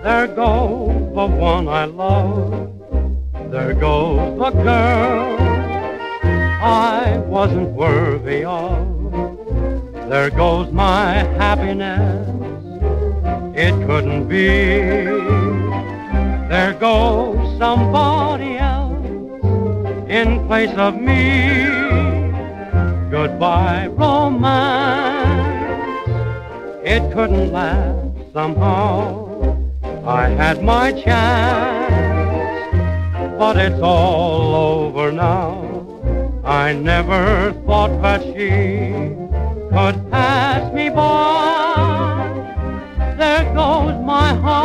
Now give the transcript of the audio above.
There goes the one I love. There goes the girl I wasn't worthy of. There goes my happiness. It couldn't be. There goes somebody else in place of me. Goodbye, romance. It couldn't last somehow. I had my chance, but it's all over now. I never thought that she could pass me by. There goes my heart.